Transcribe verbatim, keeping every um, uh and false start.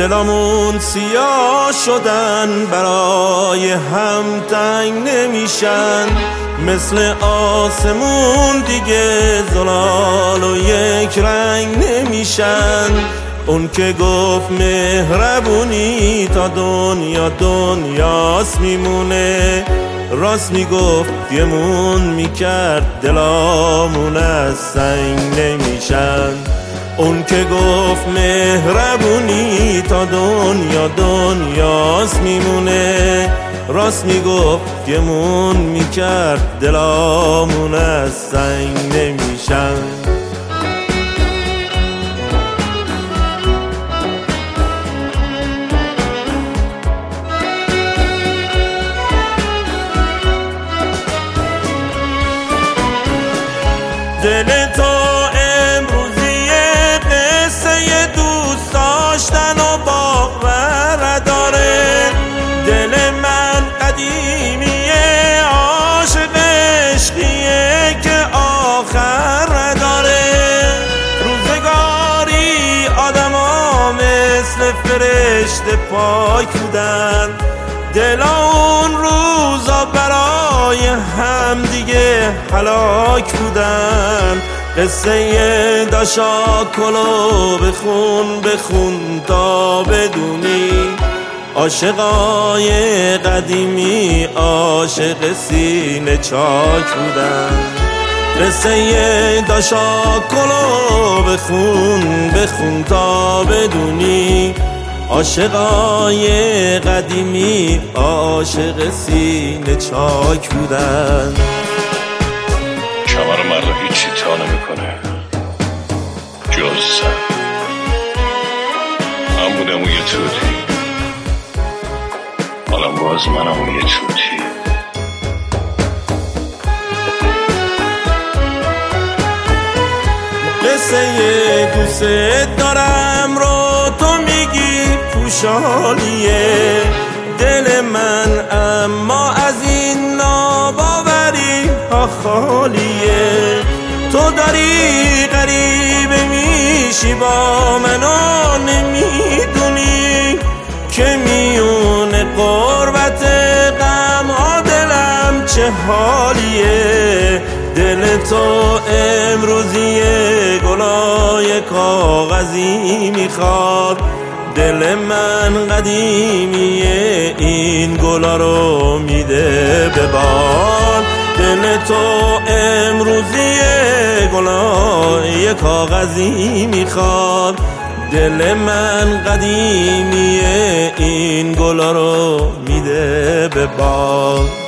دلمون سیاه شدن، برای هم تنگ نمیشن، مثل آسمون دیگه زلال و یک رنگ نمیشن. اون که گفت مهربونی تا دنیا دنیاست میمونه، راست میگفت گمون میکرد دلامون از سنگ نمیشن. اون که گفت مهربونی تا دنیا دنیاست میمونه، راست میگفت گمون میکرد دلامون از سنگ نمیشن. دل تو امروزیه قصه دوست داشتن و باور داره، دل من قدیمیه عاشق عشقیه که آخر داره. روزگاری آدم ها مثل فرشته پاک بودن، دلا اون روزا برای هم دیگه هلاک بودن. قصه داشاکلو بخون بخون تا بدونی، عاشقای قدیمی عاشق سینه چاک بودن. قصه داشاکلو بخون بخون تا بدونی، عاشقای قدیمی عاشق سینه چاک بودن. کمر مرد هیچی تا نمیکنه جز سر، من بودم اون یه توتی، حالا باز منم اون یه توتی. قصه دوست دارم رو تو میگی خوشحالیه دل من، اما از این ناباوری ها خالیه. تو داری غریبه میشی با منو نمیدونی، که میونه قربت غم ها دلم چه حالیه. دل تو امروزیه گلای کاغذی میخواد، دل من قدیمیه این گلا رو میده به باد. دل تو امروزیه گلای کاغذی میخواد، دل من قدیمیه این گلا رو میده به باد.